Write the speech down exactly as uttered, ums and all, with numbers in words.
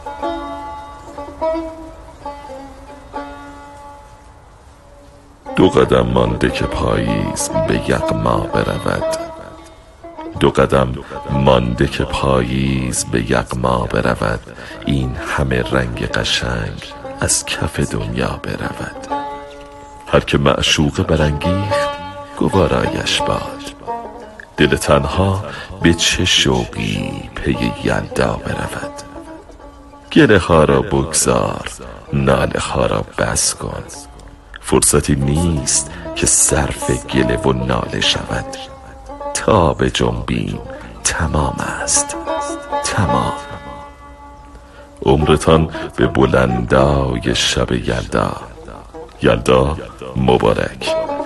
دو قدم مانده که پاییز به یغما برود، دو قدم مانده که پاییز به یغما برود، این همه رنگ قشنگ از کف دنیا برود. هر که معشوقه برانگیخت گوارایش باد، دل تنها به چه شوقی پی یلدا برود. گله ها را بگذار، ناله ها را بس کن، فرصتی نیست که صرف گله و ناله شود. تا به جنبیم تمام است، تمام. عمرتان به بلندای شب یلدا، یلدا مبارک.